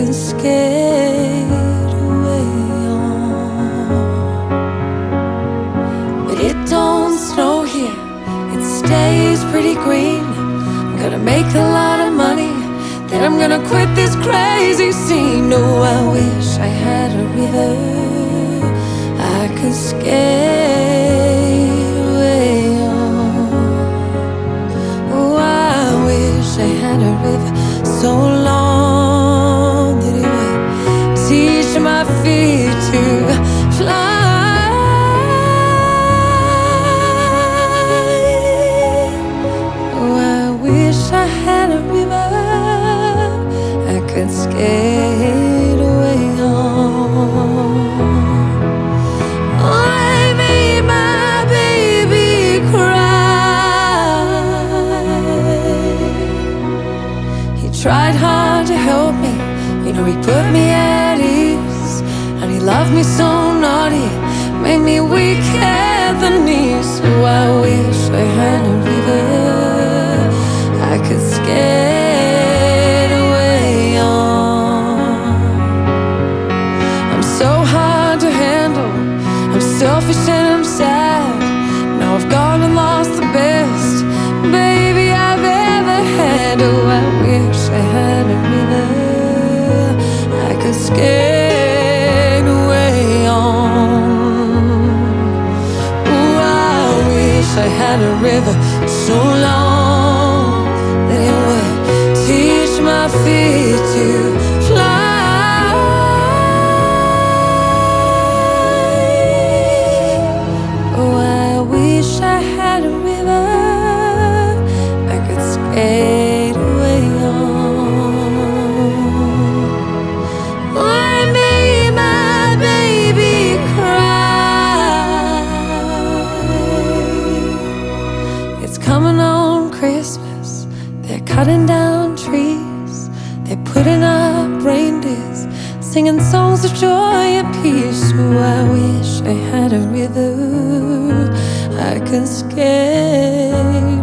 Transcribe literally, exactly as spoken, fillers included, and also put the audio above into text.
can skate away on. But it don't snow here, it stays pretty green. I'm gonna make a lot of money, then I'm gonna quit this crazy scene. Oh, I wish I had a river I could skate away on. Oh, I wish I had a river so long that it would teach my feet to fly. Oh, I wish I had a river I could skate away on. Oh, I made my baby cry. He tried hard to help me, you know, he put me at ease. And he loved me so naughty, made me weak at the knees. So I wish I had a river I could skate away on. I'm so hard to handle, I'm selfish and I'm sad. Now I've gone and lost the best baby I've ever had. Oh, I wish I had a river I could skate away on. Oh, I wish I had a river so long that it would teach my feet to fly. Oh, I wish I had a river I could skate away on. Oh, I made my baby cry. It's coming on Christmas, they're cutting down trees, they're putting up reindeers, singing songs of joy and peace. Oh, I wish I had a river I could skate